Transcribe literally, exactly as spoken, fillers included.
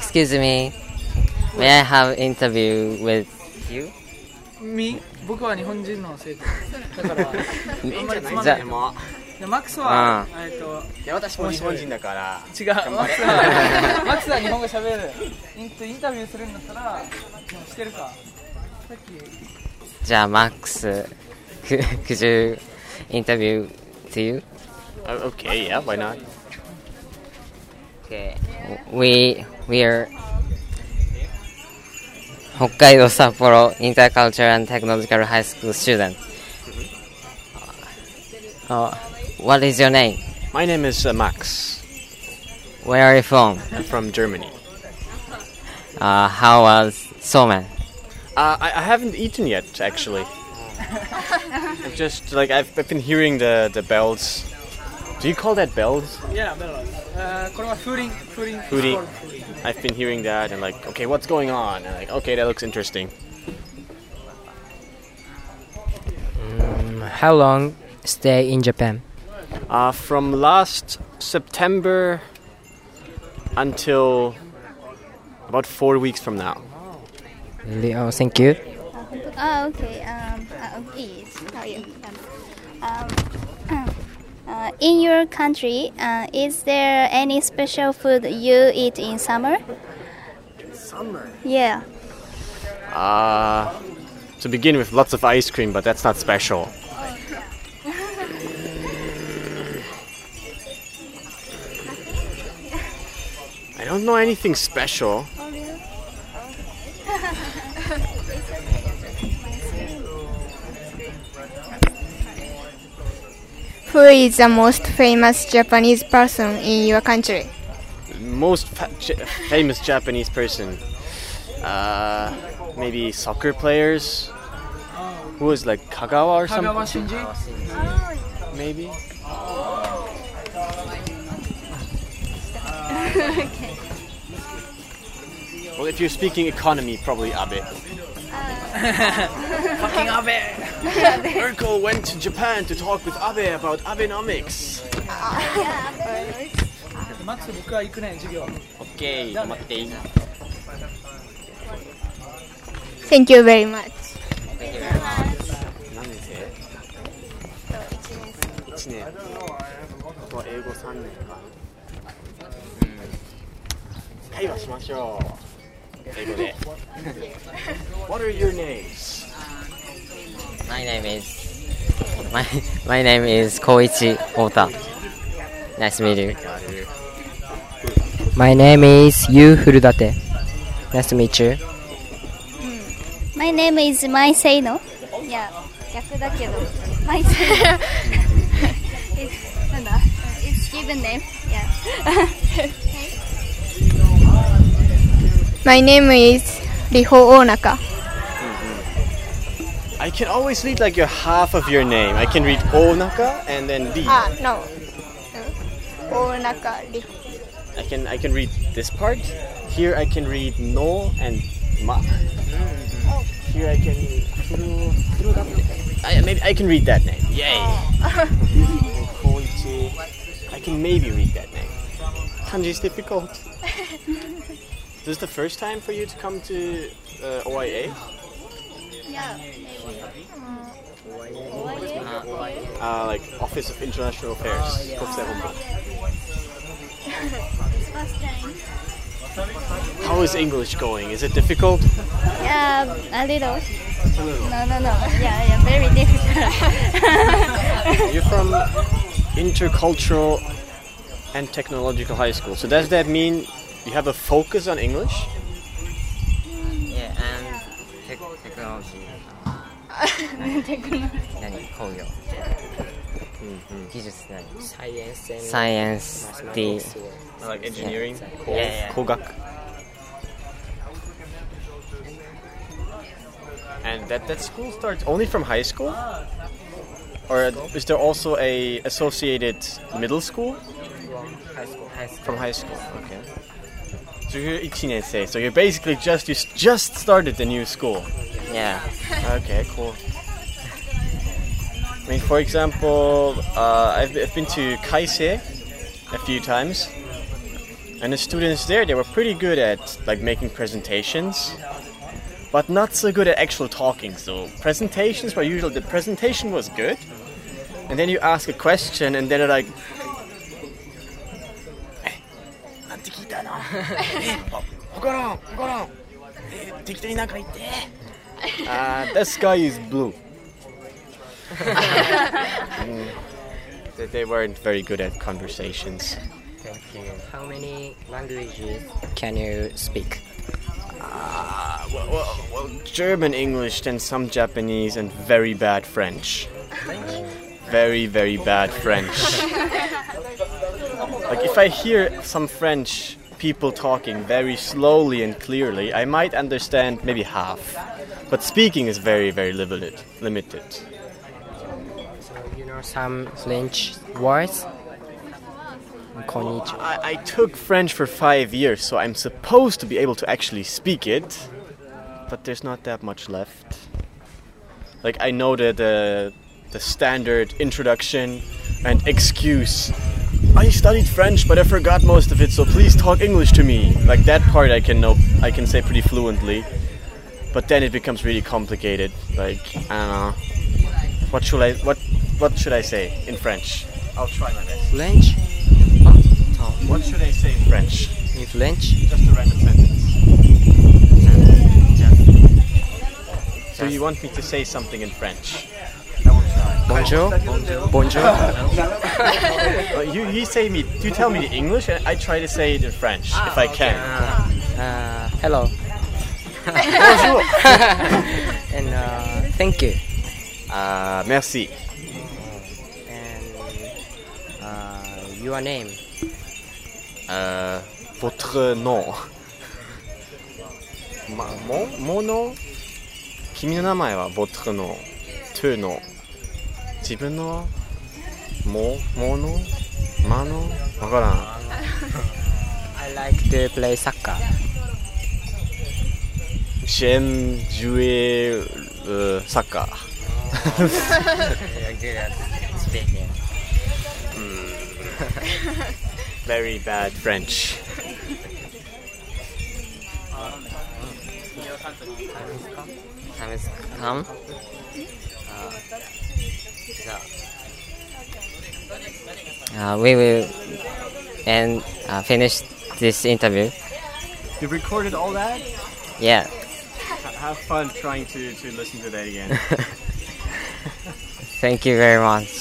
excuse me. May I have interview with you? み僕は日本人の生徒だからあんまりつまんじゃないもでマックスはあえっといや私も日本人だから違うマックスはマックスは日本語喋るインインタビューするんだったらでもしてるかさっきじゃあマックス could you interview to you? Uh, okay, yeah, why not? Okay. We we are Hokkaido Sapporo Intercultural and Technological High School student. Uh, what is your name? My name is uh, Max. Where are you from? I'm from Germany. Uh, how was somen? Uh, I, I haven't eaten yet, actually. I've just like I've, I've been hearing the the bells. Do you call that bells? いやベロですこれは風鈴風鈴 Foodie. I've been hearing that and like, okay, what's going on? And like, okay, that looks interesting. Um, how long stay in Japan? Uh, from last September until about four weeks from now. Really? Oh, thank you. Oh, okay. Um, uh, please, how are you? Um, uh, in your country, uh, is there any special food you eat in summer? Summer. Yeah. Uh, to begin with, lots of ice cream, but that's not special. I don't know anything special. Oh, really? Who is the most famous Japanese person in your country? Most fa- j- famous Japanese person. Uh, maybe soccer players. Who was like Kagawa or 香川 something? 真司 Maybe. Well, if you're speaking economy, probably Abe. fucking Abe Urkel went to Japan to talk with Abe about Abenomics. マックス僕は行くね授業 Okay, じゃあね Matei. Thank you very much. 何年生？いちねん。あとは英語さんねんか。会話しましょう。英語で。What are your names? My name is my my name is Koichi Ota. Nice to meet you. My name is Yu Furudate. Nice to meet you. My name is Mai Seino. Yeah, 逆だけど Mai Seino. It's なんだ It's given name. Yeah. My name is Riho Onaka. I can always read like your half of your name. I can read Onaka and then Ri. Ah, no. Onaka Riho. I can I can read this part. Here I can read no and ma. Here I can Furu Furudate. I maybe I can read that name. Yay. And Koichi. I can maybe read that name. Kanji is difficult. This is the first time for you to come to uh, O I A? Yeah. Uh, like Office of International Affairs. Kokusai First time. Honbo. How is English going? Is it difficult? Yeah, a little. No, no, no. Yeah, yeah, very difficult. You're from Intercultural and Technological High School. So does that mean you have a focus on English? Yeah, and tech technology. 何工業技術何 Science and Science D Like engineering? Yeah, yeah. Kogak. And that, that school starts only from high school? Or is there also a associated middle school? High school, high school. From high school, okay. So you're one年生, so you're basically just, you s- just started the new school. Yeah. Okay, cool. I mean, for example, uh, I've, I've been to Kaisei a few times. And the students there, they were pretty good at like making presentations, but not so good at actual talking. So presentations were usually, the presentation was good, and then you ask a question, and then they're like, eh, なんて聞いたの? え、わからん、わからん。え、適当になんか言って。Uh, the sky is blue. mm, they, they weren't very good at conversations. Thank you. How many languages can you speak? Uh, well, well, well, German, English, then some Japanese, and very bad French. Very, very bad French. Like if I hear some French people talking very slowly and clearly, I might understand maybe half. But speaking is very, very limited. Limited. So you know some French words? Konnichiwa. I, I took French for five years, so I'm supposed to be able to actually speak it, but there's not that much left. Like I know the the, the standard introduction and excuse. I studied French, but I forgot most of it, so please talk English to me. Like that part I can know, I can say pretty fluently. But then it becomes really complicated. Like I don't know. What should I what what should I say in French? I'll try my best. French? What should I say in French? In French? Just a random sentence. Do you want me to say something in French? Bonjour? Bonjour? Well, you you say me. You tell me the English, and I try to say it in French if I can. Uh, hello. Bonjour. And uh, thank you. Uh, merci. And uh, your name? Uh, votre nom. Ma, mon, mon nom? 君の名前は votre nom. Tu nom. 自分のも、もの、まの、わからん。 I like to play soccer. J'aime jouer uh, soccer. You're good at speaking. Very bad French. Time has come. Uh, we will and uh, finish this interview. You recorded all that? Yeah. H- have fun trying to, to listen to that again. Thank you very much.